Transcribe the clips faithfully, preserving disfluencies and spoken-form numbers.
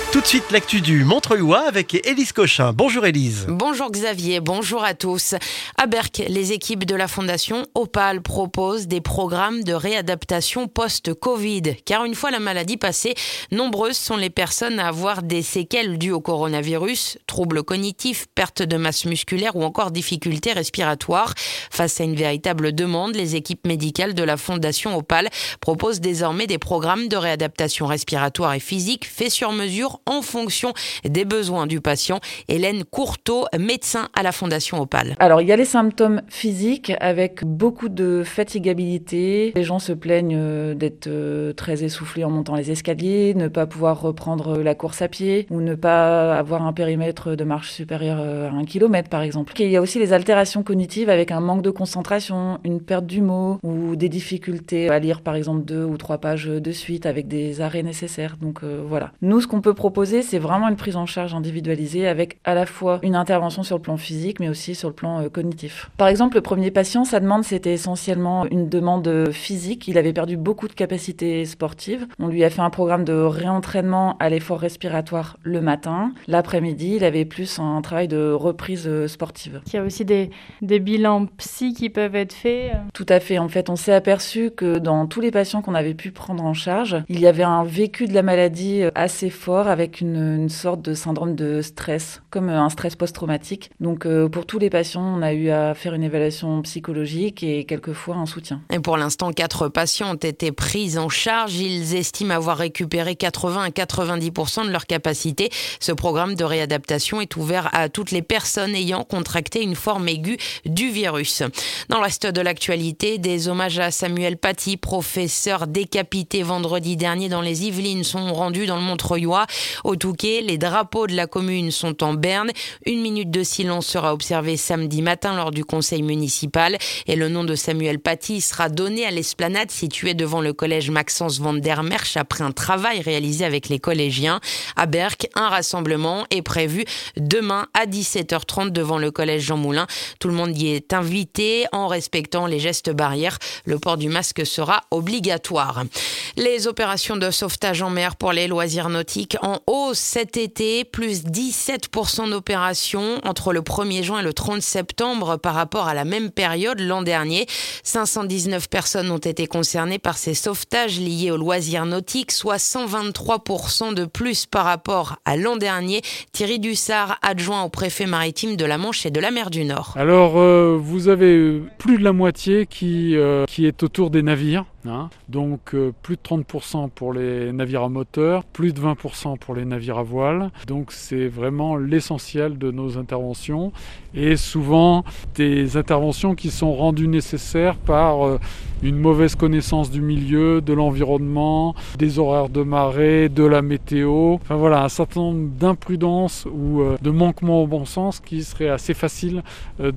Tout de suite, l'actu du Montreuilois avec Élise Cochin. Bonjour Élise. Bonjour Xavier, bonjour à tous. À Berck, les équipes de la Fondation Opale proposent des programmes de réadaptation post-Covid. Car une fois la maladie passée, nombreuses sont les personnes à avoir des séquelles dues au coronavirus, troubles cognitifs, perte de masse musculaire ou encore difficultés respiratoires. Face à une véritable demande, les équipes médicales de la Fondation Opale proposent désormais des programmes de réadaptation respiratoire et physique faits sur mesure en fonction des besoins du patient. Hélène Courteau, médecin à la Fondation Opale. Alors, il y a les symptômes physiques avec beaucoup de fatigabilité. Les gens se plaignent d'être très essoufflés en montant les escaliers, ne pas pouvoir reprendre la course à pied ou ne pas avoir un périmètre de marche supérieur à un kilomètre, par exemple. Et il y a aussi les altérations cognitives avec un manque de concentration, une perte du mot ou des difficultés à lire, par exemple, deux ou trois pages de suite avec des arrêts nécessaires. Donc, euh, voilà. Nous, ce qu'on peut proposer, c'est vraiment une prise en charge individualisée avec à la fois une intervention sur le plan physique, mais aussi sur le plan euh, cognitif. Par exemple, le premier patient, sa demande, c'était essentiellement une demande physique. Il avait perdu beaucoup de capacités sportives. On lui a fait un programme de réentraînement à l'effort respiratoire le matin. L'après-midi, il avait plus un travail de reprise sportive. Il y a aussi des, des bilans psy qui peuvent être faits. Tout à fait. En fait, on s'est aperçu que dans tous les patients qu'on avait pu prendre en charge, il y avait un vécu de la maladie assez fort avec une, une sorte de syndrome de stress, comme un stress post-traumatique. Donc, euh, pour tous les patients, on a eu à faire une évaluation psychologique et quelquefois un soutien. Et pour l'instant, quatre patients ont été pris en charge. Ils estiment avoir récupéré quatre-vingts à quatre-vingt-dix pour cent de leur capacité. Ce programme de réadaptation est ouvert à toutes les personnes ayant contracté une forme aiguë du virus. Dans le reste de l'actualité, des hommages à Samuel Paty, professeur décapité vendredi dernier dans les Yvelines, sont rendus dans le Montreuilois. Au Touquet, les drapeaux de la commune sont en berne. Une minute de silence sera observée samedi matin lors du conseil municipal et le nom de Samuel Paty sera donné à l'esplanade située devant le collège Maxence van der Merch après un travail réalisé avec les collégiens. À Berck, un rassemblement est prévu demain à dix-sept heures trente devant le collège Jean Moulin. Tout le monde y est invité en respectant les gestes barrières. Le port du masque sera obligatoire. Les opérations de sauvetage en mer pour les loisirs nautiques en hausse cet été, plus dix-sept pour cent d'opérations entre le premier juin et le trente septembre par rapport à la même période l'an dernier. cinq cent dix-neuf personnes ont été concernées par ces sauvetages liés aux loisirs nautiques, soit cent vingt-trois pour cent de plus par rapport à l'an dernier. Thierry Dussard, adjoint au préfet maritime de la Manche et de la mer du Nord. Alors, euh, vous avez plus de la moitié qui, euh, qui est autour des navires. Hein, donc euh, plus de trente pour cent pour les navires à moteur, plus de vingt pour cent pour les navires à voile. Donc c'est vraiment l'essentiel de nos interventions et souvent des interventions qui sont rendues nécessaires par euh, une mauvaise connaissance du milieu, de l'environnement, des horaires de marée, de la météo. Enfin voilà, un certain nombre d'imprudences ou euh, de manquements au bon sens qui seraient assez faciles euh,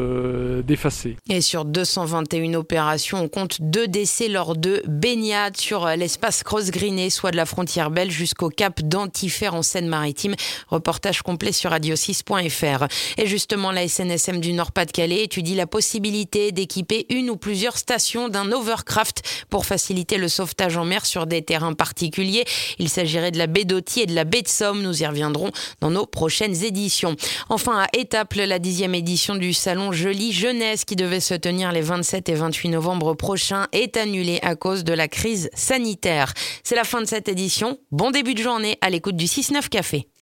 de, d'effacer. Et sur deux cent vingt et une opérations, on compte deux décès lors de baignades sur l'espace Cross-Griné, soit de la frontière belge jusqu'au cap d'Antifer en Seine-Maritime. Reportage complet sur radio six point f r. Et justement, la S N S M du Nord-Pas-de-Calais étudie la possibilité d'équiper une ou plusieurs stations d'un overcraft pour faciliter le sauvetage en mer sur des terrains particuliers. Il s'agirait de la baie d'Authie et de la baie de Somme. Nous y reviendrons dans nos prochaines éditions. Enfin, à Étaples, la dixième édition du salon Jolie Jeunesse qui devait se tenir les vingt-sept et vingt-huit novembre prochains est annulée à cause de la crise sanitaire. C'est la fin de cette édition. Bon début de journée à l'écoute du six neuf Café.